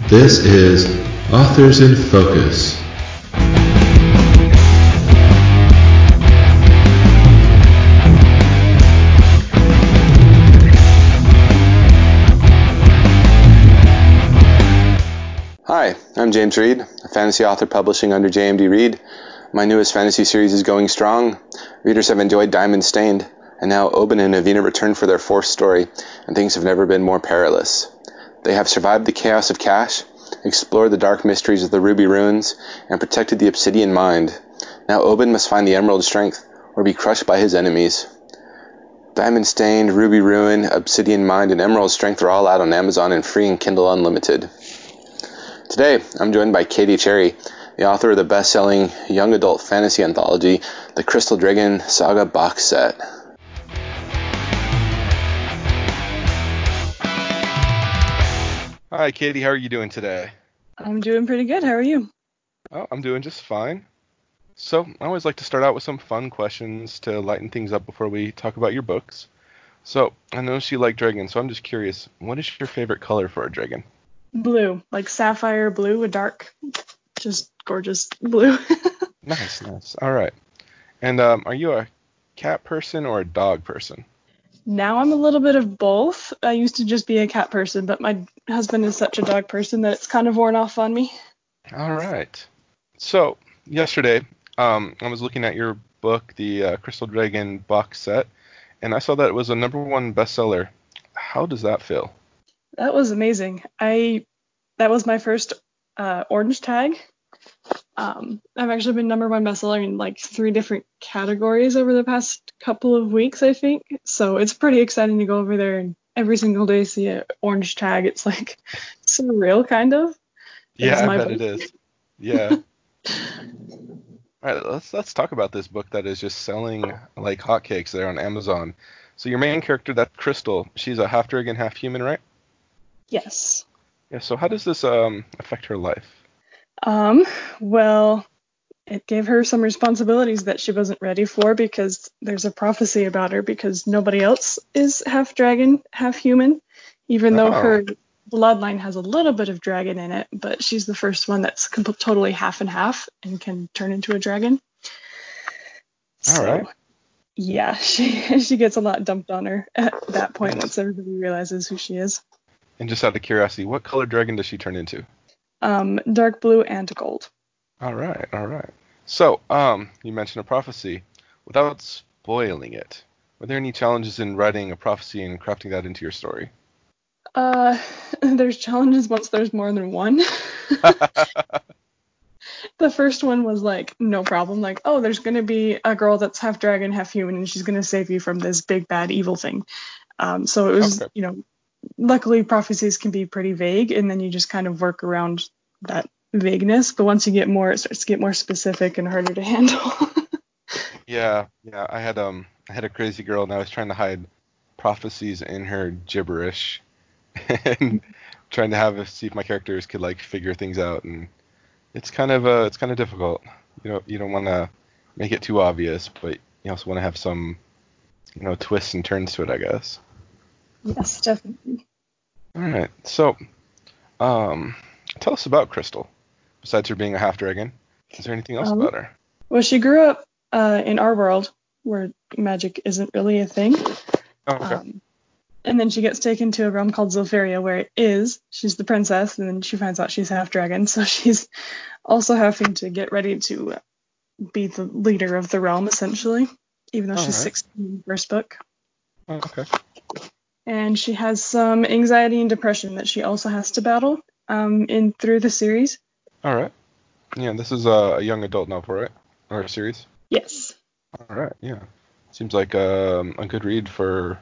This is Authors in Focus. Hi, I'm James Reed, a fantasy author publishing under JMD Reed. My newest fantasy series is going strong. Readers have enjoyed Diamond Stained, and now Oben and Avina return for their fourth story, and things have never been more perilous. They have survived the chaos of Cash, explored the dark mysteries of the Ruby Ruins, and protected the Obsidian Mind. Now Oben must find the Emerald Strength, or be crushed by his enemies. Diamond Stained, Ruby Ruin, Obsidian Mind, and Emerald Strength are all out on Amazon and free in Kindle Unlimited. Today, I'm joined by Katie Cherry, the author of the best-selling young adult fantasy anthology, The Crystal Dragon Saga Box Set. Hi, Katie. How are you doing today? I'm doing pretty good. How are you? Oh, I'm doing just fine. So, I always like to start out with some fun questions to lighten things up before we talk about your books. So, I noticed you like dragons, so I'm just curious, what is your favorite color for a dragon? Blue, like sapphire blue, a dark, just gorgeous blue. Nice, nice. All right. And are you a cat person or a dog person? Now I'm a little bit of both. I used to just be a cat person, but my husband is such a dog person that it's kind of worn off on me. All right. So, yesterday, I was looking at your book, the Crystal Dragon box set, and I saw that it was a #1 bestseller. How does that feel? That was amazing. That was my first orange tag. I've actually been #1 bestseller in like 3 different categories over the past couple of weeks, I think. So it's pretty exciting to go over there and every single day see an orange tag. It's like surreal, kind of. Yeah, It's I my bet book. it is. Yeah. All right, let's talk about this book that is just selling like hotcakes there on Amazon. So your main character, that Crystal, she's a half dragon, half human, right? Yes. Yeah. So how does this affect her life? Well, it gave her some responsibilities that she wasn't ready for because there's a prophecy about her because nobody else is half dragon, half human, even though Oh, her bloodline has a little bit of dragon in it, but she's the first one that's totally half and half and can turn into a dragon. all right. So, yeah, she gets a lot dumped on her at that point once everybody realizes who she is. And just out of curiosity, what color dragon does she turn into? Dark blue and gold. All right, all right. So, you mentioned a prophecy. Without spoiling it, were there any challenges in writing a prophecy and crafting that into your story? There's challenges once there's more than one. The first one was like no problem, like, oh, there's gonna be a girl that's half dragon, half human, and she's gonna save you from this big bad evil thing. So it was, Okay. luckily prophecies can be pretty vague, and then you just kind of work around that vagueness. But once you get more, it starts to get more specific and harder to handle. Yeah, yeah. I had a crazy girl, and I was trying to hide prophecies in her gibberish, and trying to see if my characters could like figure things out, and it's kind of difficult. You don't want to make it too obvious, but you also want to have some twists and turns to it, I guess. Yes, definitely. All right. So, um, tell us about Crystal. Besides her being a half dragon, is there anything else Um, about her? well, she grew up in our world where magic isn't really a thing. Oh, okay. Um, And then she gets taken to a realm called Zilpharia, where it is. She's the princess, and then she finds out she's half dragon, so she's also having to get ready to be the leader of the realm, essentially, even though All she's right. 16 in the first book. Oh, okay. And she has some anxiety and depression that she also has to battle in through the series. All right. Yeah, this is a young adult novel, right? Or a series. Yes. All right. Yeah. Seems like a good read for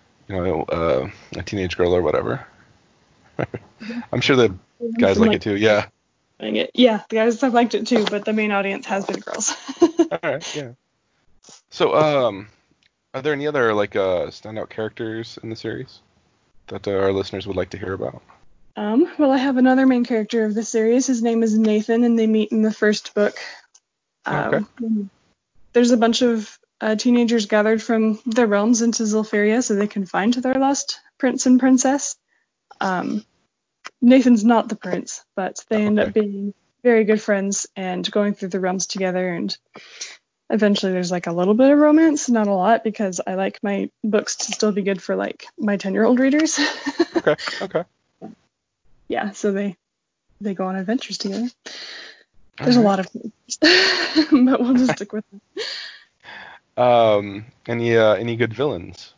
a teenage girl or whatever. I'm sure the guys From like like it too. Yeah. it. Yeah, the guys have liked it too, but the main audience has been girls. All right. Yeah. So, are there any other like standout characters in the series that our listeners would like to hear about? Well, I have another main character of the series. His name is Nathan, and they meet in the first book. Okay. Um, there's a bunch of teenagers gathered from their realms into Zilpharia so they can find their lost prince and princess. Um, Nathan's not the prince, but they end Okay. up being very good friends and going through the realms together. And eventually there's like a little bit of romance, not a lot, because I like my books to still be good for like my 10-year-old readers. Okay. Okay. Yeah, so they go on adventures together. All There's a right. lot of things, but we'll just stick with them. Any good villains?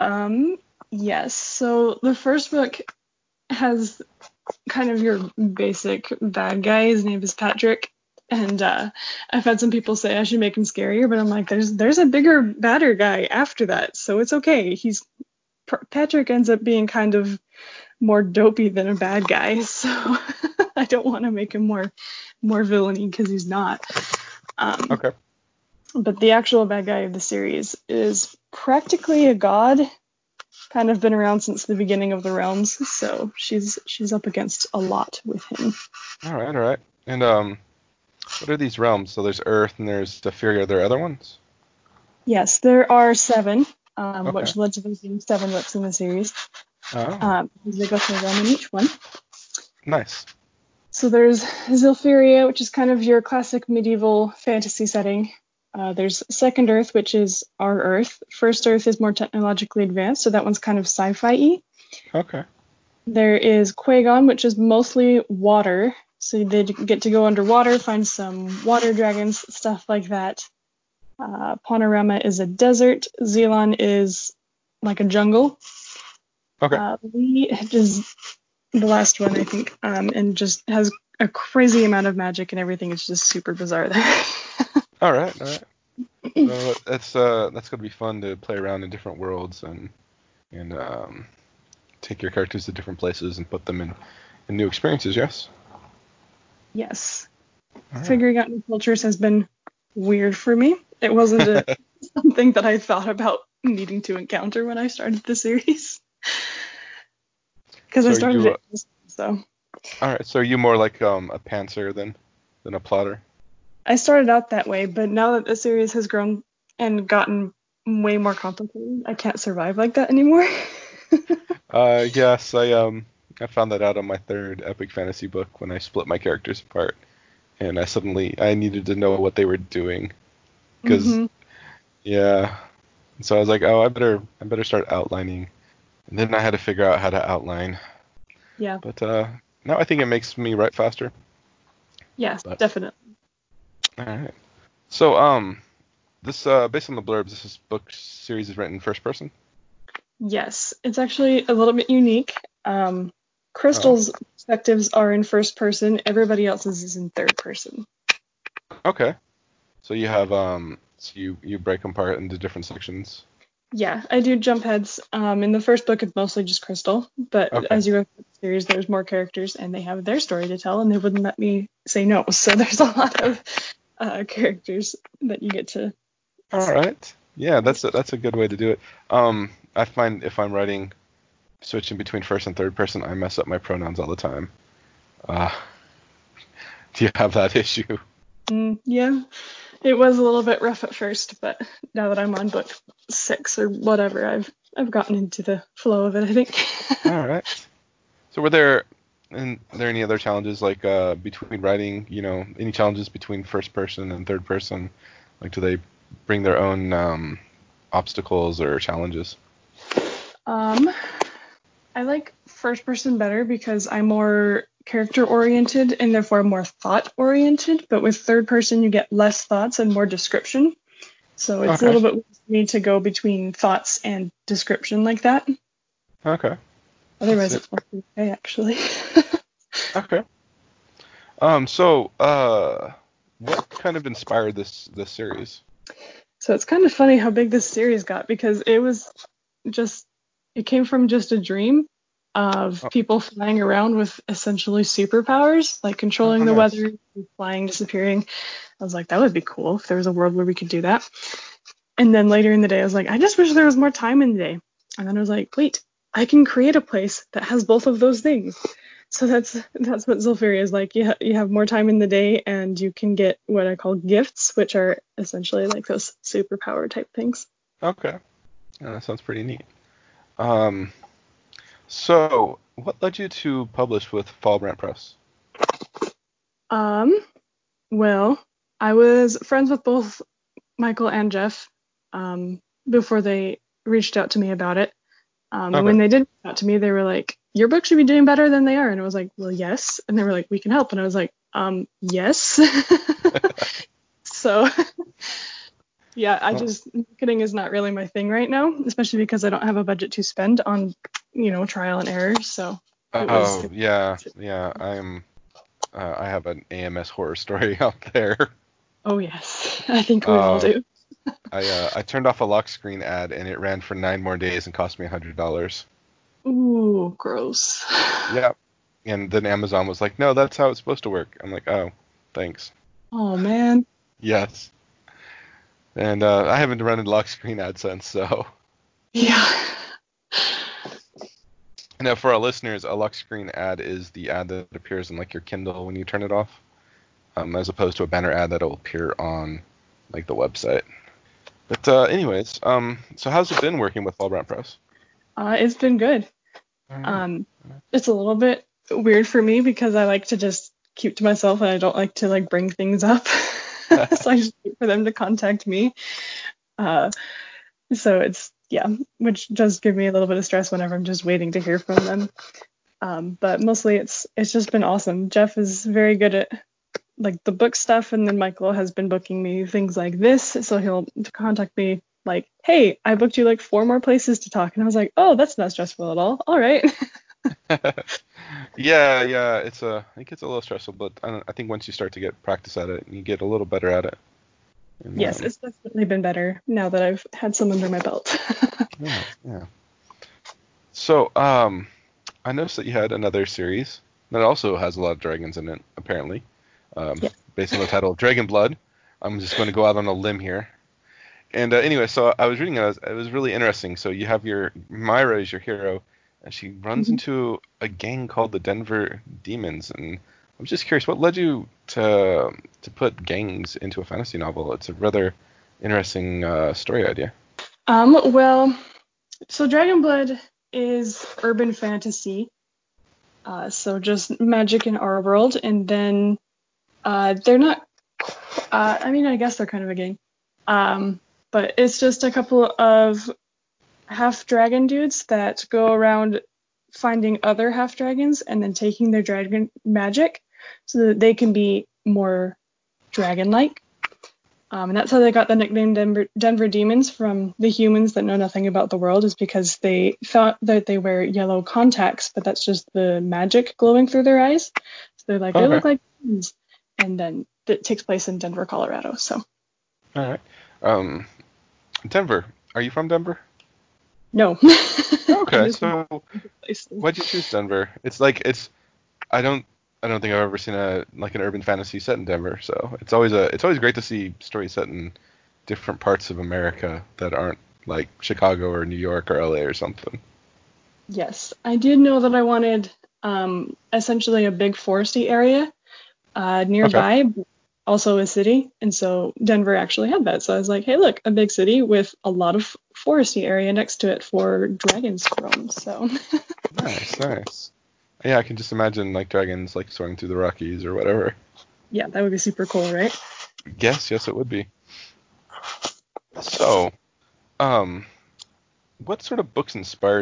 Yes. So the first book has kind of your basic bad guy. His name is Patrick. And I've had some people say I should make him scarier, but I'm like, there's a bigger, badder guy after that, so it's okay. Patrick ends up being kind of more dopey than a bad guy, so I don't want to make him more villainy because he's not. Okay. But the actual bad guy of the series is practically a god, kind of been around since the beginning of the realms, so she's up against a lot with him. All right. All right. And what are these realms? So there's Earth and there's Zephyria. Are there other ones? Yes, there are 7, Okay. which led to there being 7 books in the series. Oh, They go through a realm in each one. nice. So there's Zilphiria, which is kind of your classic medieval fantasy setting. There's Second Earth, which is our Earth. First Earth is more technologically advanced, so that one's kind of sci-fi-y. Okay. There is Quagon, which is mostly water. So they get to go underwater, find some water dragons, stuff like that. Panorama is a desert. Zelon is like a jungle. Okay. Lee is the last one, I think, and just has a crazy amount of magic and everything. It's just super bizarre there. All right. All right. So that's gonna be fun to play around in different worlds and take your characters to different places and put them in new experiences. Yes. Yes. All right. Figuring out new cultures has been weird for me. It wasn't something that I thought about needing to encounter when I started the series. Because I So started you, it, so all right. So are you more like a pantser than a plotter? I started out that way, but now that the series has grown and gotten way more complicated, I can't survive like that anymore. Yes. I found that out on my 3rd epic fantasy book when I split my characters apart, and I needed to know what they were doing because hmm yeah. So I was like, oh, I better start outlining, and then I had to figure out how to outline. Yeah. But now I think it makes me write faster. Yes, But definitely. all right. So this based on the blurbs, this book series is written in first person. Yes, it's actually a little bit unique. Oh, Crystal's perspectives are in first person. Everybody else's is in third person. okay. So you have so you break them apart into different sections. Yeah, I do jump heads. In the first book, it's mostly just Crystal, but Okay. as you go through the series, there's more characters, and they have their story to tell, and they wouldn't let me say no. So there's a lot of characters that you get to. All right. Yeah, that's a good way to do it. I find if I'm writing switching between first and third person, I mess up my pronouns all the time. Uh, do you have that issue? Yeah, it was a little bit rough at first, but now that I'm on book 6 or whatever, I've gotten into the flow of it, I think. All right. So are there any other challenges like between writing, any challenges between first person and third person? Like do they bring their own obstacles or challenges? Um, I like first person better because I'm more character oriented and therefore more thought oriented, but with third person you get less thoughts and more description. So it's a Okay. little bit weird for me to go between thoughts and description like that. Okay. That's Otherwise it. it's okay actually. Okay. What kind of inspired this series? So it's kind of funny how big this series got because just it came from just a dream of Oh, people flying around with essentially superpowers, like controlling oh, the nice. weather, flying, disappearing. I was like, that would be cool if there was a world where we could do that. And then later in the day, I was like, I just wish there was more time in the day. And then I was like, wait, I can create a place that has both of those things. So that's what Zilphiria is like. You have more time in the day, and you can get what I call gifts, which are essentially like those superpower type things. Okay. Yeah, that sounds pretty neat. Um, so what led you to publish with Fallbrant Press? Um, well, I was friends with both Michael and Jeff before they reached out to me about it. And Okay. when they did reach out to me, they were like, your book should be doing better than they are. And I was like, well, yes. And they were like, we can help. And I was like, yes. So, yeah, marketing is not really my thing right now, especially because I don't have a budget to spend on, trial and error. So it was, Oh, yeah, yeah. I have an AMS horror story out there. oh, yes, I think we all Uh, do. I turned off a lock screen ad and it ran for 9 more days and cost me $100. Ooh, gross. Yeah. And then Amazon was like, no, that's how it's supposed to work. I'm like, oh, thanks. Oh, man. Yes. And I haven't run a lock screen ad since, so. Yeah. Now, for our listeners, a lock screen ad is the ad that appears in like your Kindle when you turn it off, as opposed to a banner ad that'll appear on like the website. But anyways, so how's it been working with Fallbrant Press? It's been good. All right. It's a little bit weird for me because I like to just keep to myself and I don't like to like bring things up. So I just wait for them to contact me. Uh, so yeah, which does give me a little bit of stress whenever I'm just waiting to hear from them. But mostly it's just been awesome. Jeff is very good at like the book stuff, and then Michael has been booking me things like this. So he'll contact me like, hey, I booked you like 4 more places to talk. And I was like, oh, that's not stressful at all. All right. Yeah. It gets a little stressful, but I think once you start to get practice at it, you get a little better at it. And, Yes, it's definitely been better now that I've had some under my belt. yeah. So, I noticed that you had another series that also has a lot of dragons in it, apparently. Yeah. Based on the title Dragon Blood. I'm just going to go out on a limb here. And anyway, so I was reading it. It was really interesting. So you have your Myra is your hero, and she runs Mhm. into a gang called the Denver Demons. And I'm just curious, what led you to put gangs into a fantasy novel? It's a rather interesting story idea. Well, so Dragonblood is urban fantasy. So just magic in our world, and then they're not. I mean, I guess they're kind of a gang. But it's just a couple of half dragon dudes that go around finding other half dragons and then taking their dragon magic so that they can be more dragon-like. And that's how they got the nickname Denver Demons from the humans that know nothing about the world, is because they thought that they wear yellow contacts, but that's just the magic glowing through their eyes. So they're like, they Okay. look like demons. And then it takes place in Denver, Colorado. So All right. Um, Denver. Are you from Denver? no. I Okay. just So places. why'd you choose Denver? It's I don't think I've ever seen an urban fantasy set in Denver. So it's always great to see stories set in different parts of America that aren't like Chicago or New York or LA or something. Yes, I did know that I wanted essentially a big foresty area Okay. nearby, but also a city. And so Denver actually had that. So I was like, hey, look, a big city with a lot of foresty area next to it for dragons to roam. So Nice, nice. Yeah, I can just imagine like dragons like soaring through the Rockies or whatever. yeah, that would be super cool, right? Yes, it would be. So, um, what sort of books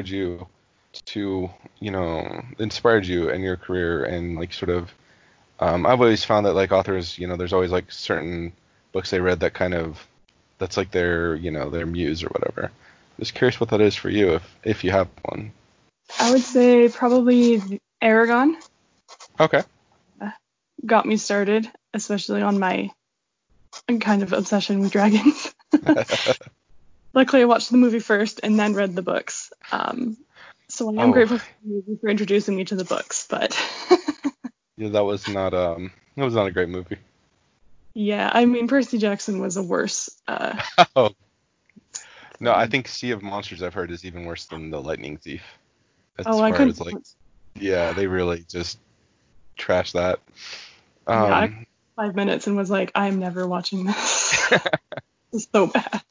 inspired you in your career and like sort of I've always found that like authors, there's always like certain books they read that's like their muse or whatever. Just curious what that is for you if you have one. I would say probably Aragon Okay. got me started, especially on my kind of obsession with dragons. Luckily, I watched the movie first and then read the books. So I am Oh, grateful for the movie for introducing me to the books, but yeah, that was not a great movie. yeah, I mean, Percy Jackson was a worse Oh, no, I thing. think Sea of Monsters I've heard is even worse than The Lightning Thief. As Oh, I far couldn't. as like, yeah, they really just trash that. Yeah, I Um, 5 minutes and was like, I'm never watching this. It's so bad.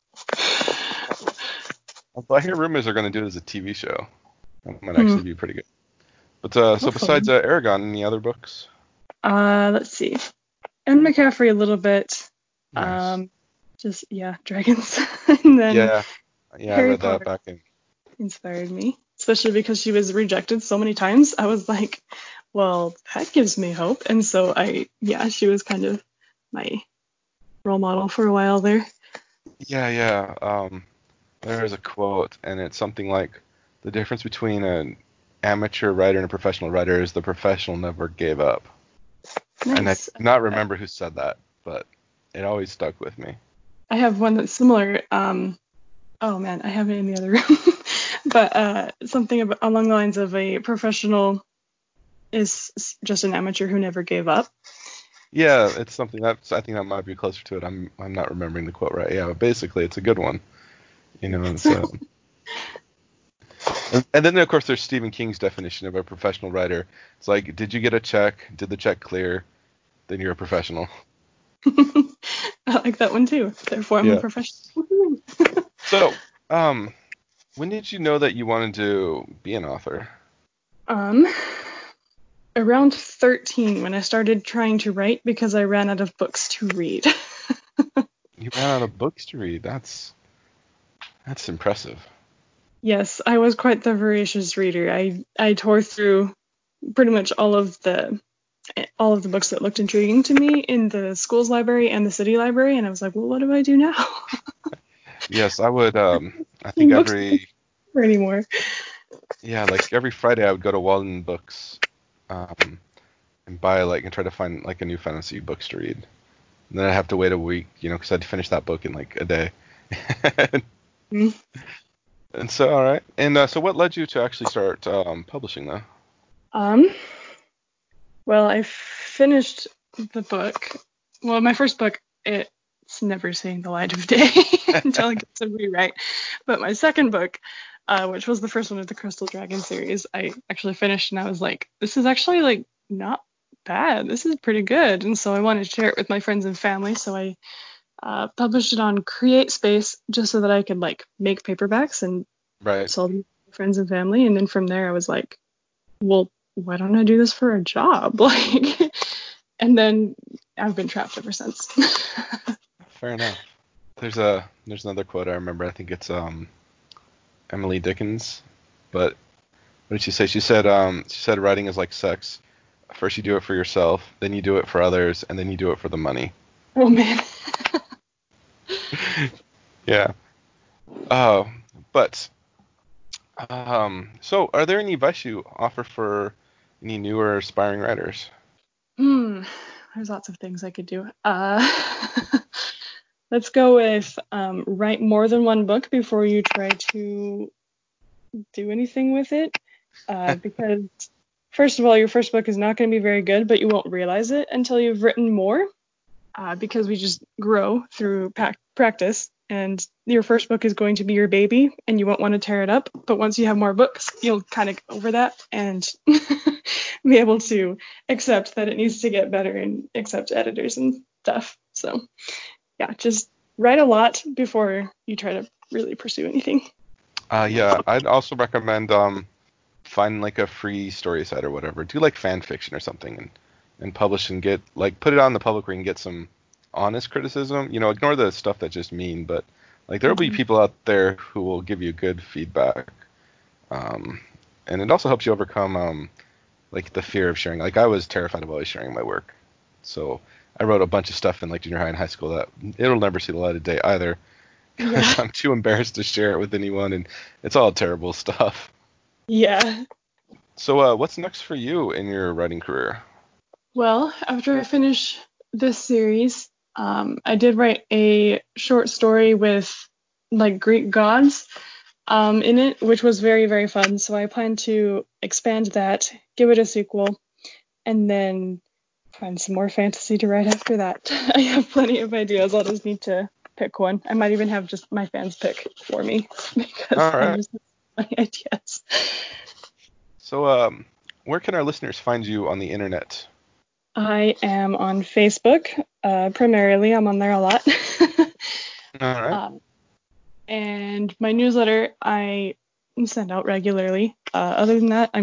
Although I hear rumors are going to do it as a TV show. That might Hmm. actually be pretty good. But so Hopefully. besides Aragon, any other books? Let's see. And McCaffrey a little bit. Nice. Just yeah, dragons. And then Yeah, yeah, I Harry read that Potter back in. inspired me, especially because she was rejected so many times. I was like, well, that gives me hope. And so she was kind of my role model for a while there. Yeah, yeah. There's a quote, and it's something like, "The difference between an amateur writer and a professional writer is the professional never gave up." And I do Nice. not remember who said that, but it always stuck with me. I have one that's similar. Oh man, I have it in the other room. But something along the lines of a professional is just an amateur who never gave up. Yeah, it's something that's, I think that might be closer to it. I'm not remembering the quote right. Yeah, but basically it's a good one. It's and then of course there's Stephen King's definition of a professional writer. It's like, did you get a check? Did the check clear? Then you're a professional. I like that one too. Therefore, I'm a Yeah. professional. So, when did you know that you wanted to be an author? Um, Around 13 when I started trying to write because I ran out of books to read. You ran out of books to read. That's impressive. Yes, I was quite the voracious reader. I tore through pretty much all of the books that looked intriguing to me in the school's library and the city library, and I was like, well, what do I do now? Yes, I would. I think Books don't matter anymore. like every Friday I would go to Walden Books, and buy and try to find like a new fantasy books to read. And then I'd have to wait a week, because I'd finish that book in like a day. Mm. And so, all right. And so, what led you to actually start publishing, though? Um, well, I finished the book. Well, my first book, it's never seeing the light of day until I get to rewrite. But my second book, which was the first one of the Crystal Dragon series, I actually finished and I was like, this is actually like not bad. This is pretty good. And so I wanted to share it with my friends and family. So I published it on CreateSpace just so that I could like make paperbacks and Right. sell them to friends and family. And then from there, I was like, well, why don't I do this for a job? Like, and then I've been trapped ever since. Fair enough. There's another quote I remember. I think it's Emily Dickens, but what did she say? She said writing is like sex. First you do it for yourself, then you do it for others, and then you do it for the money. Oh man. Yeah. Uh, but so are there any advice you offer for any newer aspiring writers? There's lots of things I could do. Let's go with write more than one book before you try to do anything with it. Because first of all, your first book is not going to be very good, but you won't realize it until you've written more. Because we just grow through practice, and your first book is going to be your baby, and you won't want to tear it up. But once you have more books, you'll kind of get over that and be able to accept that it needs to get better and accept editors and stuff. So yeah, just write a lot before you try to really pursue anything. Yeah, I'd also recommend find like a free story site or whatever. Do like fan fiction or something and publish and get put it on the public where you can get some honest criticism. Ignore the stuff that's just mean, but like there'll be Mhm. people out there who will give you good feedback. Um, and it also helps you overcome like the fear of sharing. Like I was terrified of always sharing my work. So I wrote a bunch of stuff in like junior high and high school that it'll never see the light of day either because Yeah. I'm too embarrassed to share it with anyone, and it's all terrible stuff. Yeah. So, what's next for you in your writing career? Well, after I finish this series, I did write a short story with like Greek gods in it, which was very, very fun. So I plan to expand that, give it a sequel, and then find some more fantasy to write after that. I have plenty of ideas. I'll just need to pick one. I might even have just my fans pick for me because All I right. just have so many ideas. So, where can our listeners find you on the internet? I am on Facebook primarily. I'm on there a lot. All right. um, and my newsletter I send out regularly. Other than that, I'm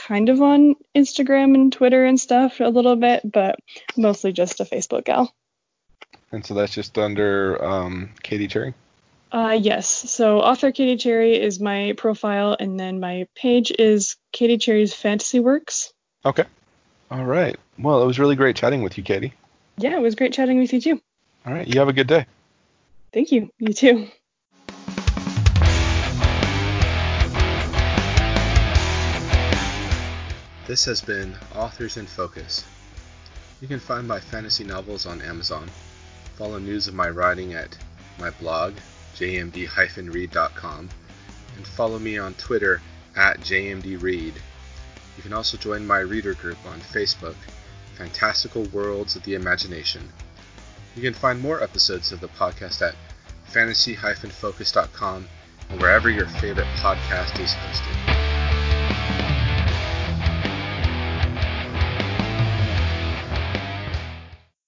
kind of on Instagram and Twitter and stuff a little bit, but mostly just a Facebook gal. And so that's just under Katie Cherry? Yes. So author Katie Cherry is my profile, and then my page is Katie Cherry's Fantasy Works. Okay. All right. Well, it was really great chatting with you, Katie. Yeah, it was great chatting with you too. All right. You have a good day. Thank you. You too. This has been Authors in Focus. You can find my fantasy novels on Amazon. Follow news of my writing at my blog, jmd-read.com, and follow me on Twitter at jmdread. You can also join my reader group on Facebook, Fantastical Worlds of the Imagination. You can find more episodes of the podcast at fantasy-focus.com and wherever your favorite podcast is hosted.